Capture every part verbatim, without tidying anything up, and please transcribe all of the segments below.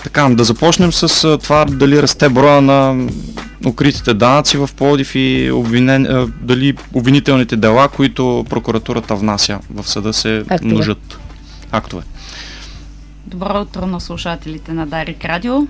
Така, да започнем с това дали расте броя на укритите данъци в Пловдив и обвинен, дали обвинителните дела, които прокуратурата внася в съда, се актове. множат. Актове. Добро утро на слушателите на Дарик Радио.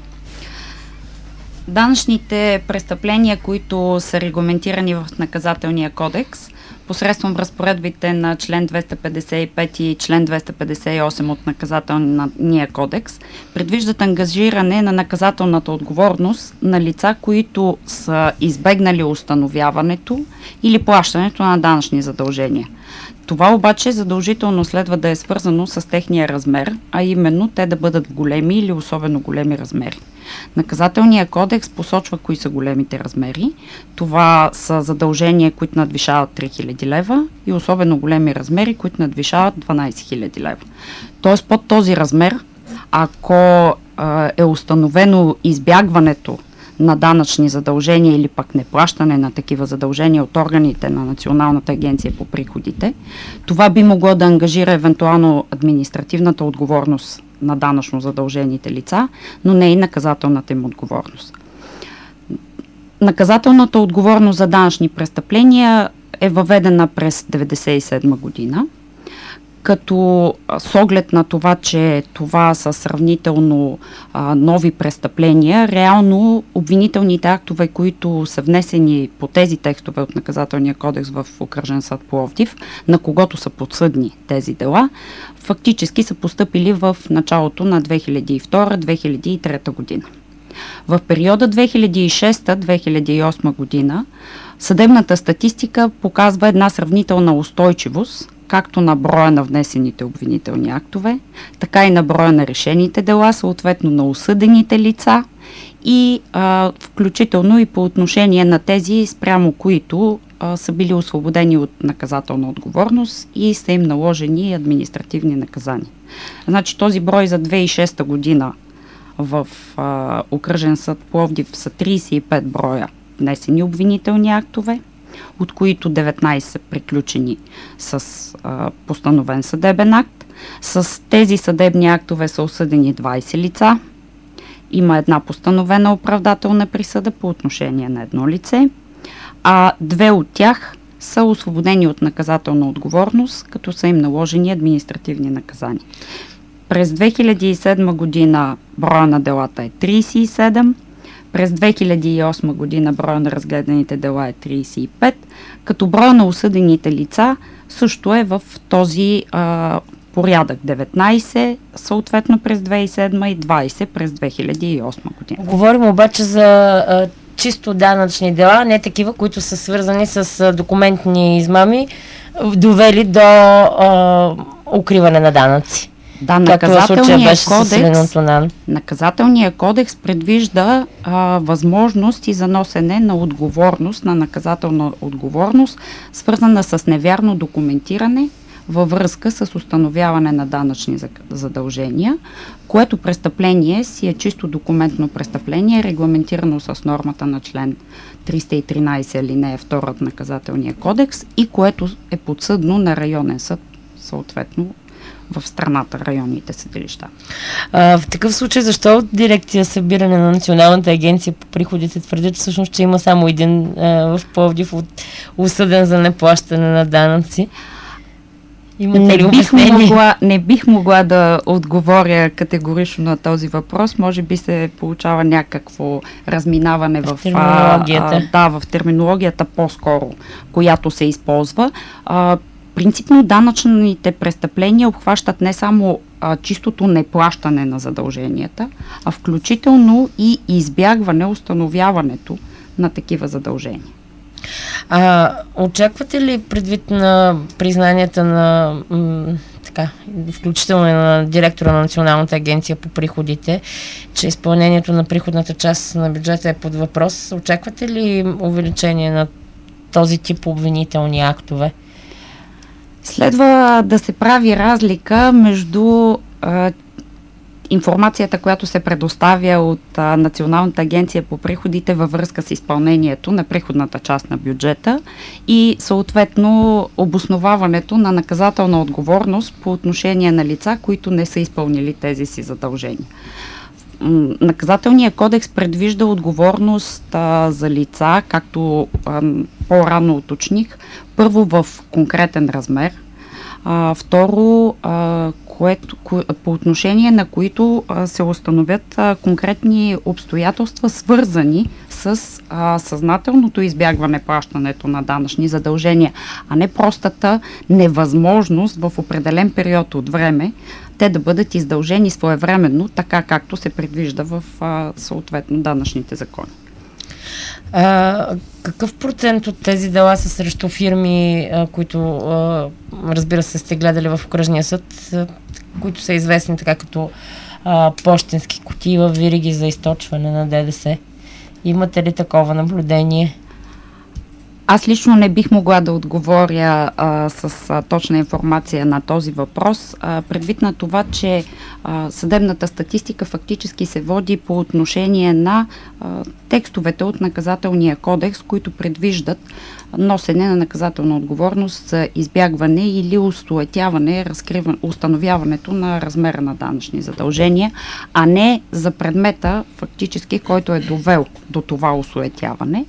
Данъчните престъпления, които са регламентирани в Наказателния кодекс, посредством разпоредбите на член двеста петдесет и пет и член двеста петдесет и осем от Наказателния кодекс, предвиждат ангажиране на наказателната отговорност на лица, които са избегнали установяването или плащането на данъчни задължения. Това обаче задължително следва да е свързано с техния размер, а именно те да бъдат големи или особено големи размери. Наказателният кодекс посочва кои са големите размери. Това са задължения, които надвишават три хиляди лева и особено големи размери, които надвишават дванадесет хиляди лева. Тоест под този размер, ако а, е установено избягването на данъчни задължения или пък неплащане на такива задължения от органите на Националната агенция по приходите, това би могло да ангажира евентуално административната отговорност на данъчно задължените лица, но не и наказателната им отговорност. Наказателната отговорност за данъчни престъпления е въведена през деветдесет и седма година, като с оглед на това, че това са сравнително а, нови престъпления, реално обвинителните актове, които са внесени по тези текстове от Наказателния кодекс в Окръжен съд Пловдив, на когото са подсъдни тези дела, фактически са постъпили в началото на две хиляди и втора - две хиляди и трета година. В периода две хиляди и шеста - две хиляди и осма година съдебната статистика показва една сравнителна устойчивост, както на броя на внесените обвинителни актове, така и на броя на решените дела, съответно на осъдените лица и а, включително и по отношение на тези, спрямо които а, са били освободени от наказателна отговорност и са им наложени административни наказания. Значи този брой за две хиляди и шеста година в а, Окръжен съд Пловдив са тридесет и пет броя внесени обвинителни актове, от които деветнадесет са приключени с а, постановен съдебен акт. С тези съдебни актове са осъдени двадесет лица. Има една постановена оправдателна присъда по отношение на едно лице, а две от тях са освободени от наказателна отговорност, като са им наложени административни наказания. През две хиляди и седма година броя на делата е тридесет и седем, през две хиляди и осма година броя на разгледаните дела е тридесет и пет, като броя на осъдените лица също е в този а, порядък деветнадесет, съответно през две хиляди и седма и двадесет през две хиляди и осма година. Говорим обаче за а, чисто данъчни дела, не такива, които са свързани с а, документни измами, довели до а, укриване на данъци. Да, наказателният кодекс, наказателният кодекс предвижда а, възможности за носене на отговорност, на наказателна отговорност, свързана с невярно документиране във връзка с установяване на данъчни задължения, което престъпление си е чисто документно престъпление, регламентирано с нормата на член триста и тринадесет алинея втора от Наказателния кодекс и което е подсъдно на районен съд, съответно в страната, районните съдилища. А, в такъв случай, защо от дирекция събиране на Националната агенция по приходите твърдят всъщност, че има само един а, в Пловдив от осъден за неплащане на данъци? Не бих, могла, не бих могла да отговоря категорично на този въпрос. Може би се получава някакво разминаване в, в терминологията. А, да, в терминологията по-скоро, която се използва. А, Принципно данъчните престъпления обхващат не само а, чистото неплащане на задълженията, а включително и избягване, установяването на такива задължения. А, очаквате ли предвид на признанията на м, така, включително на директора на Националната агенция по приходите, че изпълнението на приходната част на бюджета е под въпрос? Очаквате ли увеличение на този тип обвинителни актове? Следва да се прави разлика между а, информацията, която се предоставя от а, Националната агенция по приходите във връзка с изпълнението на приходната част на бюджета и съответно обосноваването на наказателна отговорност по отношение на лица, които не са изпълнили тези си задължения. Наказателният кодекс предвижда отговорност а, за лица, както а, по-рано уточних, първо в конкретен размер, а, второ, а, което, ко, по отношение на които а, се установят а, конкретни обстоятелства, свързани с а, съзнателното избягване плащането на данъчни задължения, а не простата невъзможност в определен период от време те да бъдат издължени своевременно, така както се предвижда в а, съответно данъчните закони. А, какъв процент от тези дела са срещу фирми, а, които, а, разбира се, сте гледали в окръжния съд, а, които са известни така като а, пощенски кутии във вериги за източване на ДДС? Имате ли такова наблюдение? Аз лично не бих могла да отговоря а, с а, точна информация на този въпрос, а, предвид на това, че а, съдебната статистика фактически се води по отношение на а, текстовете от наказателния кодекс, които предвиждат носене на наказателна отговорност за избягване или осуетяване, разкриване, установяването на размера на данъчни задължения, а не за предмета фактически, който е довел до това осуетяване.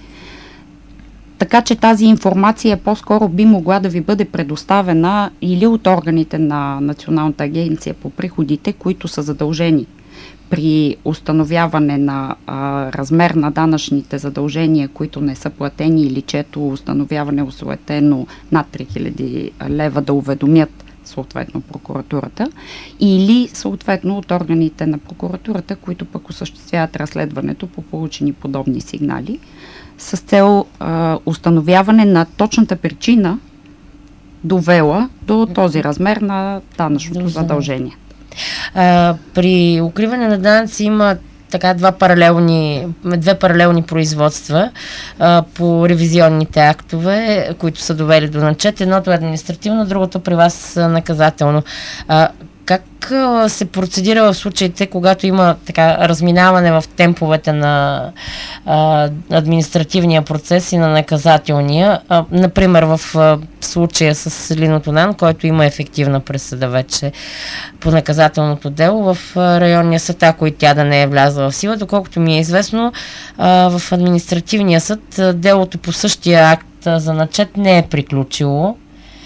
Така че тази информация по-скоро би могла да ви бъде предоставена или от органите на Националната агенция по приходите, които са задължени при установяване на а, размер на данъчните задължения, които не са платени или чето установяване е осуетено над три хиляди лева, да уведомят съответно прокуратурата, или съответно от органите на прокуратурата, които пък осъществяват разследването по получени подобни сигнали, с цел а, установяване на точната причина, довела до този размер на данъчното задължение. А, при укриване на данъци има така два паралелни, две паралелни производства а, по ревизионните актове, които са довели до начет. Едното е административно, другото при вас наказателно. А, как а, се процедира в случаите, когато има така разминаване в темповете на а, административния процес и на наказателния? А, например, в а, случая с Лино Тонан, който има ефективна присъда вече по наказателното дело в а, районния съд, ако и тя да не е влязла в сила. Доколкото ми е известно, а, в административния съд а, делото по същия акт а, за начет не е приключило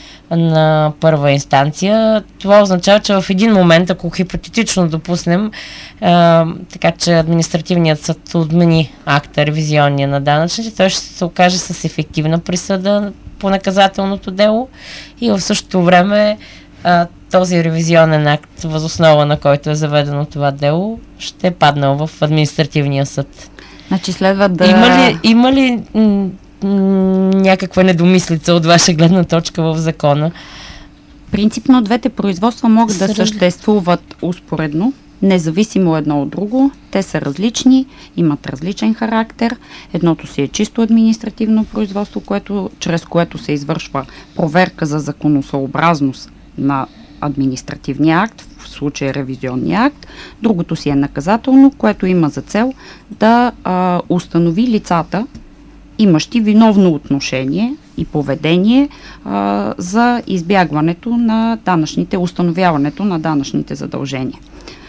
на първа инстанция. Това означава, че в един момент, ако хипотетично допуснем, а, така че административният съд отмени акта, ревизионния на данъчните, той ще се окаже с ефективна присъда по наказателното дело и в същото време а, този ревизионен акт, въз основа на който е заведено това дело, ще е паднал в административния съд. Значи следва да... Има ли, има ли м- някаква недомислица от ваша гледна точка в закона? Принципно двете производства могат да съществуват успоредно, независимо едно от друго. Те са различни, имат различен характер. Едното си е чисто административно производство, което, чрез което се извършва проверка за законосъобразност на административния акт, в случая ревизионния акт. Другото си е наказателно, което има за цел да а, установи лицата, имащи виновно отношение и поведение а, за избягването на данъчните, установяването на данъчните задължения.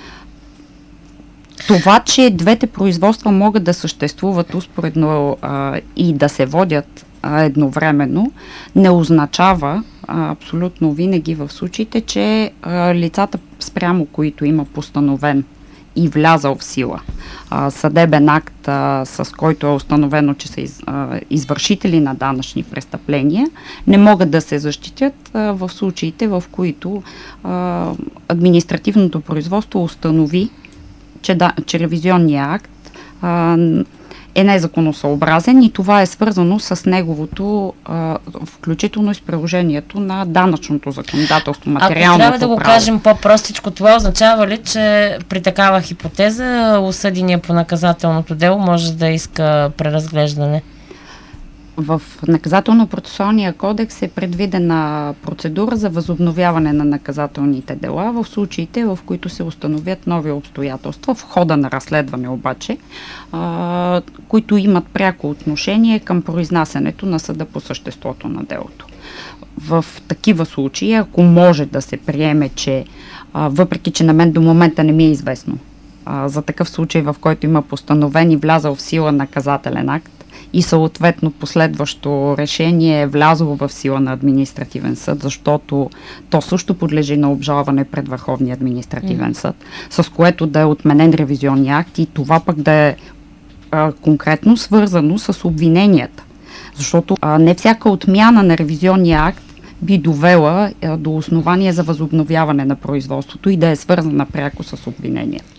Това, че двете производства могат да съществуват успоредно а, и да се водят а, едновременно, не означава а, абсолютно винаги в случаите, че а, лицата, спрямо които има постановен и влязал в сила а, съдебен акт, а, с който е установено, че са из, а, извършители на данъчни престъпления, не могат да се защитят а, в случаите, в които а, административното производство установи, че, да, че ревизионният акт а, е незаконосъобразен и това е свързано с неговото, а, включително и с приложението на данъчното законодателство, материалното право. Ако трябва да го кажем по-простичко, това означава ли, че при такава хипотеза осъдения по наказателното дело може да иска преразглеждане? В наказателно-процесуалния кодекс е предвидена процедура за възобновяване на наказателните дела в случаите, в които се установят нови обстоятелства в хода на разследване обаче, а, които имат пряко отношение към произнасянето на съда по съществото на делото. В такива случаи, ако може да се приеме, че а, въпреки че на мен до момента не ми е известно а, за такъв случай, в който има постановен и влязъл в сила наказателен акт и съответно последващо решение е влязло в сила на административен съд, защото то също подлежи на обжалване пред Върховния административен съд, с което да е отменен ревизионния акт и това пък да е а, конкретно свързано с обвиненията. Защото а, не всяка отмяна на ревизионния акт би довела а, до основание за възобновяване на производството и да е свързана пряко с обвинението.